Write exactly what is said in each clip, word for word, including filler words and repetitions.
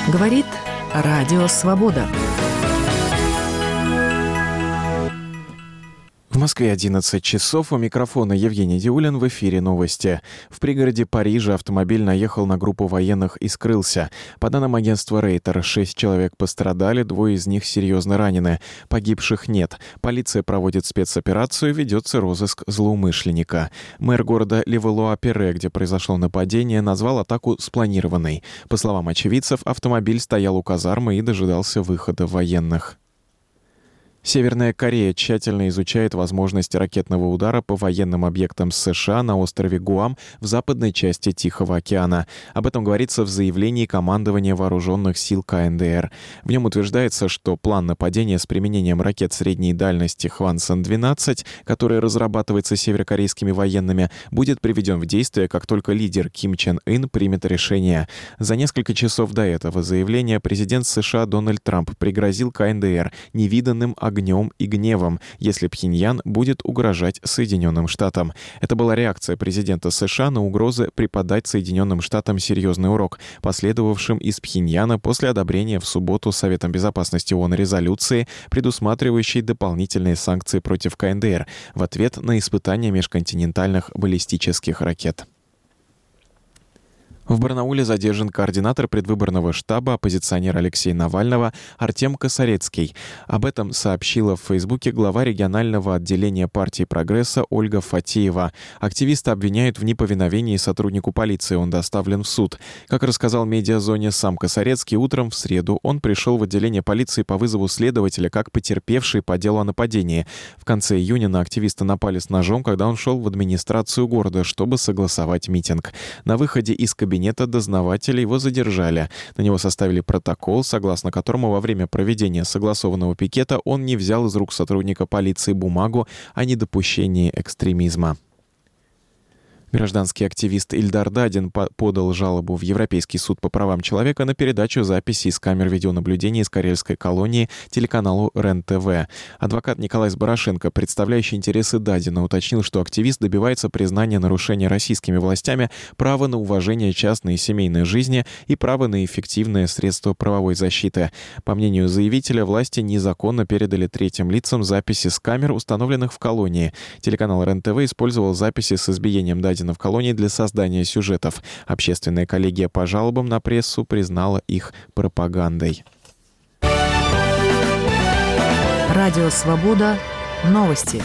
Говорит Радио Свобода. В Москве одиннадцать часов. У микрофона Евгений Диулин. В эфире новости. В пригороде Парижа автомобиль наехал на группу военных и скрылся. По данным агентства Рейтер, шесть человек пострадали, двое из них серьезно ранены. Погибших нет. Полиция проводит спецоперацию, ведется розыск злоумышленника. Мэр города Левалуа-Перре, где произошло нападение, назвал атаку спланированной. По словам очевидцев, автомобиль стоял у казармы и дожидался выхода военных. Северная Корея тщательно изучает возможность ракетного удара по военным объектам США на острове Гуам в западной части Тихого океана. Об этом говорится в заявлении командования вооруженных сил ка эн дэ эр. В нем утверждается, что план нападения с применением ракет средней дальности Хвансон двенадцать, который разрабатывается северокорейскими военными, будет приведен в действие, как только лидер Ким Чен Ын примет решение. За несколько часов до этого заявления президент США Дональд Трамп пригрозил ка эн дэ эр невиданным огнем и гневом, если Пхеньян будет угрожать Соединенным Штатам. Это была реакция президента США на угрозы преподать Соединенным Штатам серьезный урок, последовавшим из Пхеньяна после одобрения в субботу Советом Безопасности ООН резолюции, предусматривающей дополнительные санкции против ка эн дэ эр в ответ на испытания межконтинентальных баллистических ракет. В Барнауле задержан координатор предвыборного штаба оппозиционера Алексея Навального Артем Косарецкий. Об этом сообщила в Фейсбуке глава регионального отделения партии «Прогресса» Ольга Фатеева. Активиста обвиняют в неповиновении сотруднику полиции. Он доставлен в суд. Как рассказал медиазоне сам Косарецкий, утром в среду он пришел в отделение полиции по вызову следователя как потерпевший по делу о нападении. В конце июня на активиста напали с ножом, когда он шел в администрацию города, чтобы согласовать митинг. На выходе из кабинета дознаватели его задержали. На него составили протокол, согласно которому во время проведения согласованного пикета он не взял из рук сотрудника полиции бумагу о недопущении экстремизма. Гражданский активист Ильдар Дадин подал жалобу в Европейский суд по правам человека на передачу записей из камер видеонаблюдения из карельской колонии телеканалу РЕН-ТВ. Адвокат Николай Сборошенко, представляющий интересы Дадина, уточнил, что активист добивается признания нарушения российскими властями права на уважение частной и семейной жизни и права на эффективное средство правовой защиты. По мнению заявителя, власти незаконно передали третьим лицам записи с камер, установленных в колонии. Телеканал РЕН-ТВ использовал записи с избиением Дадина в колонии для создания сюжетов. Общественная коллегия по жалобам на прессу признала их пропагандой. Радио Свобода. Новости.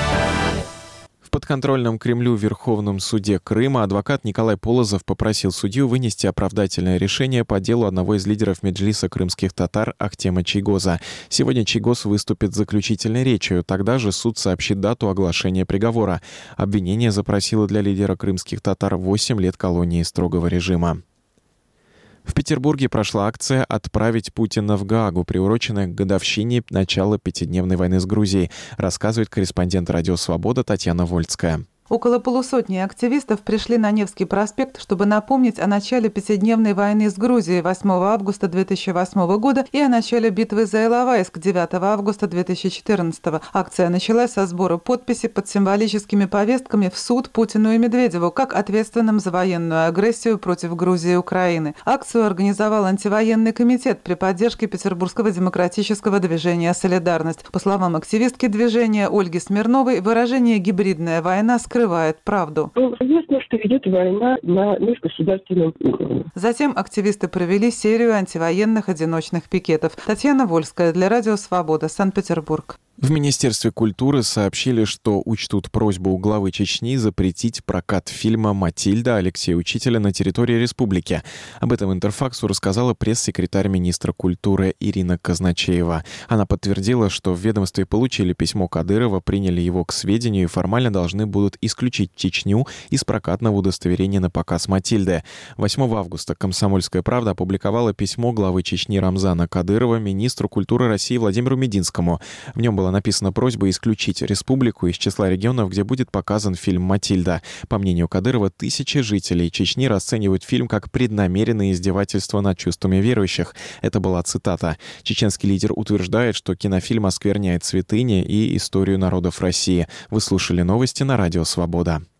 В подконтрольном Кремлю Верховном суде Крыма адвокат Николай Полозов попросил судью вынести оправдательное решение по делу одного из лидеров Меджлиса крымских татар Ахтема Чийгоза. Сегодня Чийгоз выступит с заключительной речью. Тогда же суд сообщит дату оглашения приговора. Обвинение запросило для лидера крымских татар восемь лет колонии строгого режима. В Петербурге прошла акция «Отправить Путина в Гаагу», приуроченная к годовщине начала пятидневной войны с Грузией, рассказывает корреспондент «Радио Свобода» Татьяна Вольская. Около полусотни активистов пришли на Невский проспект, чтобы напомнить о начале пятидневной войны с Грузией восьмого августа две тысячи восьмого года и о начале битвы за Иловайск девятого августа две тысячи четырнадцатого. Акция началась со сбора подписей под символическими повестками в суд Путину и Медведеву как ответственным за военную агрессию против Грузии и Украины. Акцию организовал антивоенный комитет при поддержке Петербургского демократического движения «Солидарность». По словам активистки движения Ольги Смирновой, выражение «гибридная война» скрывает правду. Известно, что идет война на межгосударственном уровне. Затем активисты провели серию антивоенных одиночных пикетов. Татьяна Вольская для Радио Свобода, Санкт-Петербург. В Министерстве культуры сообщили, что учтут просьбу главы Чечни запретить прокат фильма «Матильда» Алексея Учителя на территории республики. Об этом Интерфаксу рассказала пресс-секретарь министра культуры Ирина Казначеева. Она подтвердила, что в ведомстве получили письмо Кадырова, приняли его к сведению и формально должны будут исключить Чечню из прокатного удостоверения на показ «Матильды». восьмого августа «Комсомольская правда» опубликовала письмо главы Чечни Рамзана Кадырова министру культуры России Владимиру Мединскому. В нем была написана просьба исключить республику из числа регионов, где будет показан фильм «Матильда». По мнению Кадырова, тысячи жителей Чечни расценивают фильм как преднамеренное издевательство над чувствами верующих. Это была цитата. Чеченский лидер утверждает, что кинофильм оскверняет святыни и историю народов России. Вы слушали новости на Радио Свобода.